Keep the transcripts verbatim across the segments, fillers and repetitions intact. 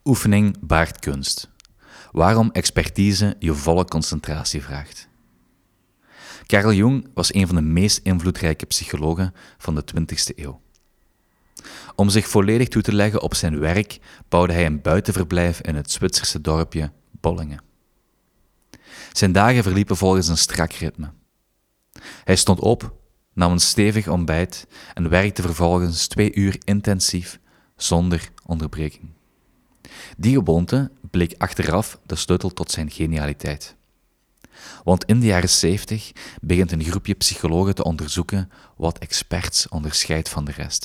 Oefening baart kunst. Waarom expertise je volle concentratie vraagt. Carl Jung was een van de meest invloedrijke psychologen van de twintigste eeuw. Om zich volledig toe te leggen op zijn werk bouwde hij een buitenverblijf in het Zwitserse dorpje Bollingen. Zijn dagen verliepen volgens een strak ritme. Hij stond op, nam een stevig ontbijt en werkte vervolgens twee uur intensief zonder onderbreking. Die gewoonte bleek achteraf de sleutel tot zijn genialiteit. Want in de jaren zeventig begint een groepje psychologen te onderzoeken wat experts onderscheidt van de rest.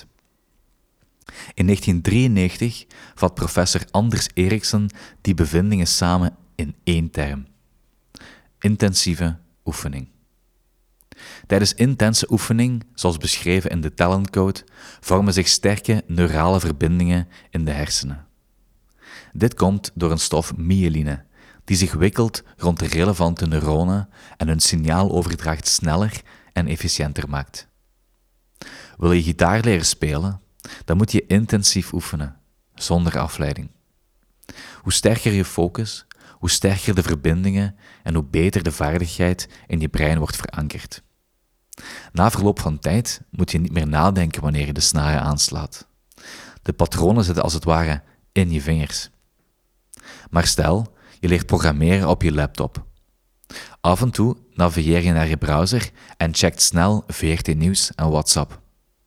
In negentien drieënnegentig vat professor Anders Ericsson die bevindingen samen in één term: intensieve oefening. Tijdens intense oefening, zoals beschreven in de Talentcode, vormen zich sterke neurale verbindingen in de hersenen. Dit komt door een stof myeline, die zich wikkelt rond de relevante neuronen en hun signaaloverdracht sneller en efficiënter maakt. Wil je gitaar leren spelen, dan moet je intensief oefenen, zonder afleiding. Hoe sterker je focus, hoe sterker de verbindingen en hoe beter de vaardigheid in je brein wordt verankerd. Na verloop van tijd moet je niet meer nadenken wanneer je de snaren aanslaat. De patronen zitten als het ware in je vingers. Maar stel, je leert programmeren op je laptop. Af en toe navigeer je naar je browser en checkt snel V R T Nieuws en WhatsApp.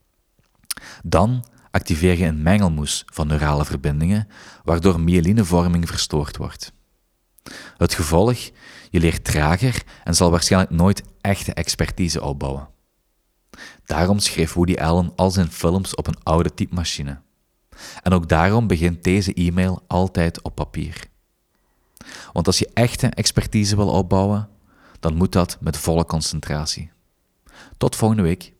Dan activeer je een mengelmoes van neurale verbindingen, waardoor myelinevorming verstoord wordt. Het gevolg? Je leert trager en zal waarschijnlijk nooit echte expertise opbouwen. Daarom schreef Woody Allen al zijn films op een oude typemachine. En ook daarom begint deze e-mail altijd op papier. Want als je echte expertise wil opbouwen, dan moet dat met volle concentratie. Tot volgende week.